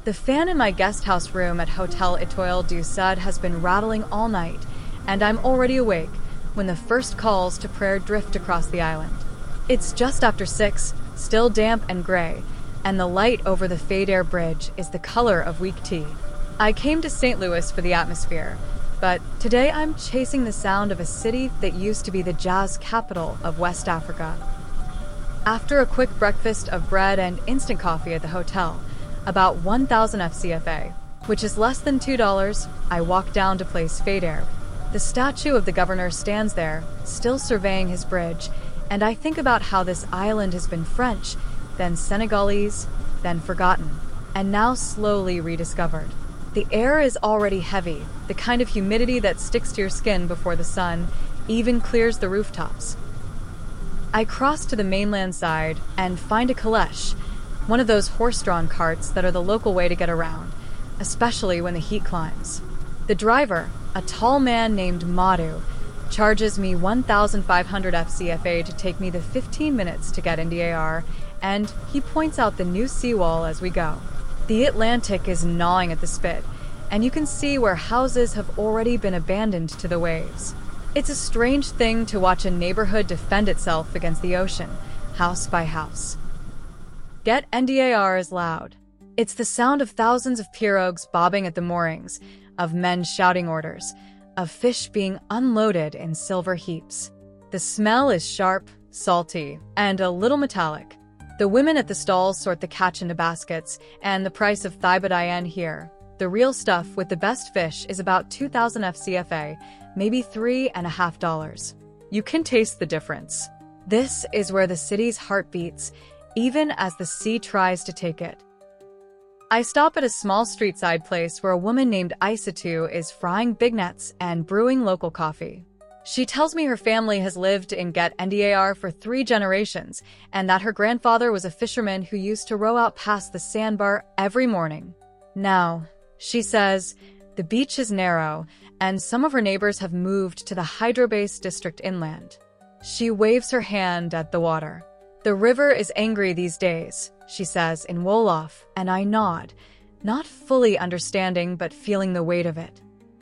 The fan in my guest house room at Hotel Etoile du Sud has been rattling all night, and I'm already awake when the first calls to prayer drift across the island. It's just after 6, still damp and gray, and the light over the Faidherbe Bridge is the color of weak tea. I came to St. Louis for the atmosphere, but today I'm chasing the sound of a city that used to be the jazz capital of West Africa. After a quick breakfast of bread and instant coffee at the hotel, about 1,000 FCFA, which is less than $2, I walk down to Place Faidherbe. The statue of the governor stands there, still surveying his bridge, and I think about how this island has been French, then Senegalese, then forgotten, and now slowly rediscovered. The air is already heavy, the kind of humidity that sticks to your skin before the sun even clears the rooftops. I cross to the mainland side and find a caleche, one of those horse-drawn carts that are the local way to get around, especially when the heat climbs. The driver, a tall man named Madhu, charges me 1,500 FCFA to take me the 15 minutes to get NDAR, and he points out the new seawall as we go. The Atlantic is gnawing at the spit, and you can see where houses have already been abandoned to the waves. It's a strange thing to watch a neighborhood defend itself against the ocean, house by house. Get NDAR is loud. It's the sound of thousands of pirogues bobbing at the moorings, of men shouting orders, of fish being unloaded in silver heaps. The smell is sharp, salty, and a little metallic. The women at the stalls sort the catch into baskets, and the price of thibodien here, the real stuff with the best fish, is about 2,000 FCFA, maybe $3.50. You can taste the difference. This is where the city's heart beats, even as the sea tries to take it. I stop at a small street-side place where a woman named Isatu is frying big nets and brewing local coffee. She tells me her family has lived in Get NDAR for 3 generations, and that her grandfather was a fisherman who used to row out past the sandbar every morning. Now, she says, the beach is narrow, and some of her neighbors have moved to the Hydro-Base district inland. She waves her hand at the water. The river is angry these days, she says in Wolof, and I nod, not fully understanding but feeling the weight of it.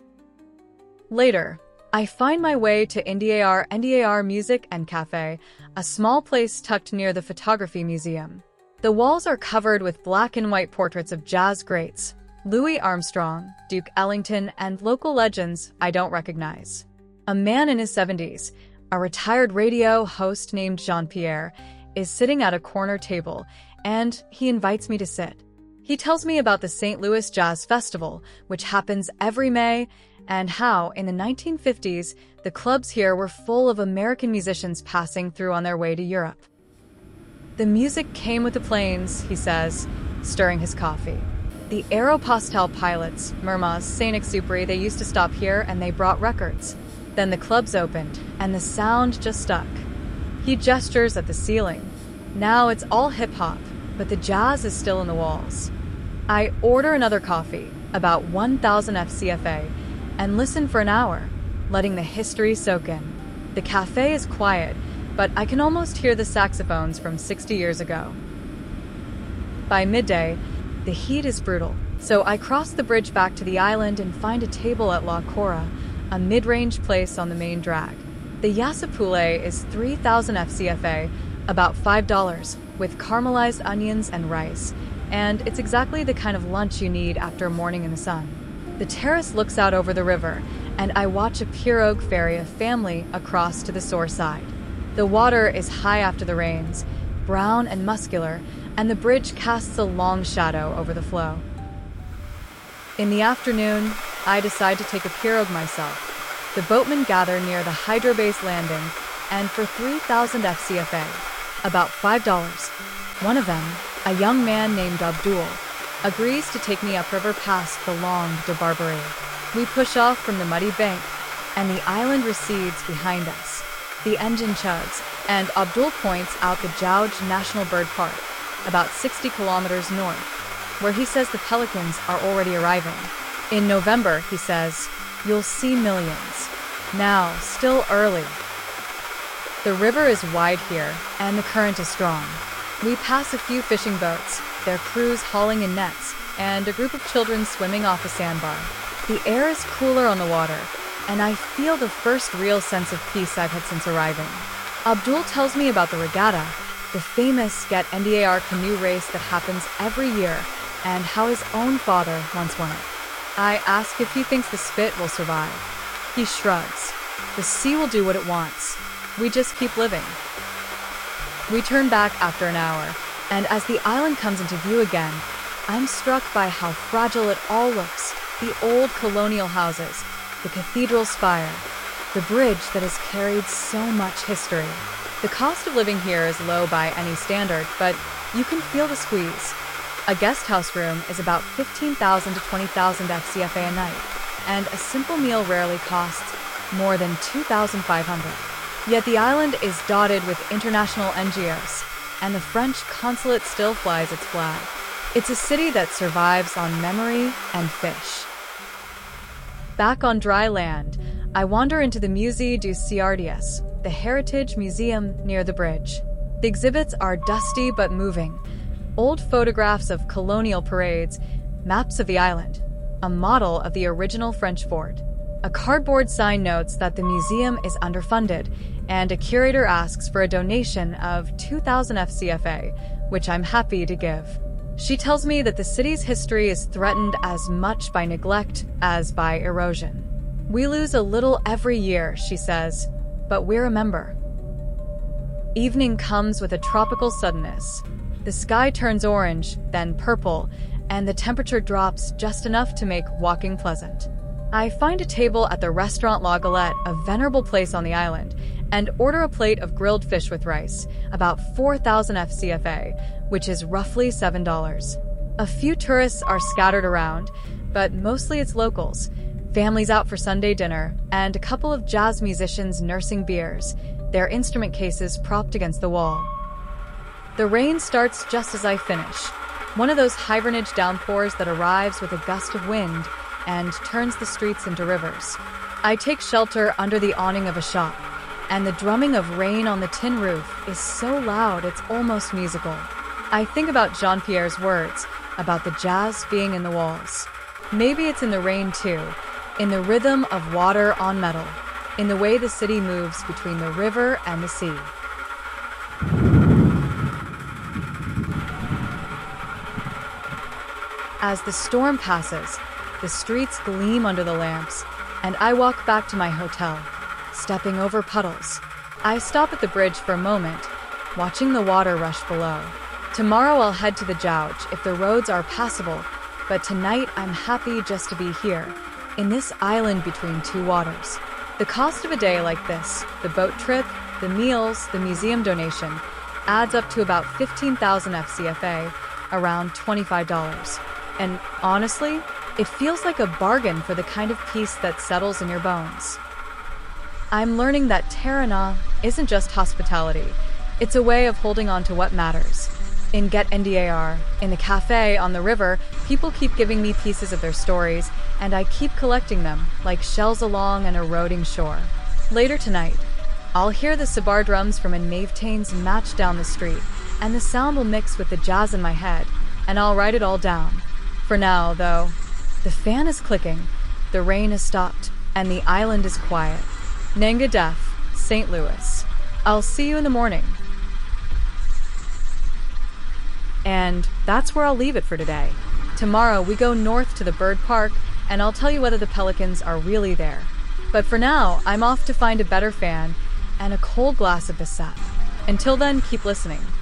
Later, I find my way to NDAR Music and Cafe, a small place tucked near the Photography Museum. The walls are covered with black and white portraits of jazz greats, Louis Armstrong, Duke Ellington, and local legends I don't recognize. A man in his 70s, a retired radio host named Jean-Pierre, is sitting at a corner table, and he invites me to sit. He tells me about the St. Louis Jazz Festival, which happens every May, and how, in the 1950s, the clubs here were full of American musicians passing through on their way to Europe. The music came with the planes, he says, stirring his coffee. The Aeropostale pilots, Murmaz, Saint-Exupéry, they used to stop here and they brought records. Then the clubs opened, and the sound just stuck. He gestures at the ceiling. Now it's all hip-hop, but the jazz is still in the walls. I order another coffee, about 1,000 FCFA, and listen for an hour, letting the history soak in. The cafe is quiet, but I can almost hear the saxophones from 60 years ago. By midday, the heat is brutal, so I cross the bridge back to the island and find a table at La Cora, a mid-range place on the main drag. The yassa poulet is 3,000 FCFA, about $5, with caramelized onions and rice, and it's exactly the kind of lunch you need after a morning in the sun. The terrace looks out over the river, and I watch a pirogue ferry a family across to the shore side. The water is high after the rains, brown and muscular, and the bridge casts a long shadow over the flow. In the afternoon, I decide to take a pirogue myself. The boatmen gather near the Hydro-Base landing, and for 3,000 FCFA, about $5, one of them, a young man named Abdul, agrees to take me upriver past the Langue de Barbarie. We push off from the muddy bank, and the island recedes behind us. The engine chugs, and Abdul points out the Djoudj National Bird Park, about 60 kilometers north, where he says the pelicans are already arriving. In November, he says, you'll see millions. Now, still early. The river is wide here, and the current is strong. We pass a few fishing boats, their crews hauling in nets, and a group of children swimming off a sandbar. The air is cooler on the water, and I feel the first real sense of peace I've had since arriving. Abdul tells me about the regatta, the famous Get NDAR canoe race that happens every year, and how his own father once won it. I ask if he thinks the Spit will survive. He shrugs. The sea will do what it wants. We just keep living. We turn back after an hour, and as the island comes into view again, I'm struck by how fragile it all looks. The old colonial houses, the cathedral spire, the bridge that has carried so much history. The cost of living here is low by any standard, but you can feel the squeeze. A guest house room is about 15,000 to 20,000 FCFA a night, and a simple meal rarely costs more than 2,500. Yet the island is dotted with international NGOs, and the French consulate still flies its flag. It's a city that survives on memory and fish. Back on dry land, I wander into the Musée du Ciardias, the heritage museum near the bridge. The exhibits are dusty but moving. Old photographs of colonial parades, maps of the island, a model of the original French fort. A cardboard sign notes that the museum is underfunded, and a curator asks for a donation of 2,000 FCFA, which I'm happy to give. She tells me that the city's history is threatened as much by neglect as by erosion. We lose a little every year, she says, but we remember. Evening comes with a tropical suddenness. The sky turns orange, then purple, and the temperature drops just enough to make walking pleasant. I find a table at the restaurant La Galette, a venerable place on the island, and order a plate of grilled fish with rice, about 4,000 FCFA, which is roughly $7. A few tourists are scattered around, but mostly it's locals, families out for Sunday dinner, and a couple of jazz musicians nursing beers, their instrument cases propped against the wall. The rain starts just as I finish, one of those hibernage downpours that arrives with a gust of wind and turns the streets into rivers. I take shelter under the awning of a shop, and the drumming of rain on the tin roof is so loud it's almost musical. I think about Jean-Pierre's words about the jazz being in the walls. Maybe it's in the rain too, in the rhythm of water on metal, in the way the city moves between the river and the sea. As the storm passes, the streets gleam under the lamps, and I walk back to my hotel, stepping over puddles. I stop at the bridge for a moment, watching the water rush below. Tomorrow I'll head to the Jauge if the roads are passable, but tonight I'm happy just to be here, in this island between two waters. The cost of a day like this, the boat trip, the meals, the museum donation, adds up to about 15,000 FCFA, around $25. And honestly, it feels like a bargain for the kind of peace that settles in your bones. I'm learning that Tirana isn't just hospitality. It's a way of holding on to what matters. In Get NDAR, in the cafe on the river, people keep giving me pieces of their stories, and I keep collecting them like shells along an eroding shore. Later tonight, I'll hear the Sabar drums from Mavetain's match down the street, and the sound will mix with the jazz in my head, and I'll write it all down. For now, though, the fan is clicking, the rain has stopped, and the island is quiet. Nanga Def, St. Louis. I'll see you in the morning. And that's where I'll leave it for today. Tomorrow we go north to the bird park, and I'll tell you whether the pelicans are really there. But for now, I'm off to find a better fan and a cold glass of Bissap. Until then, keep listening.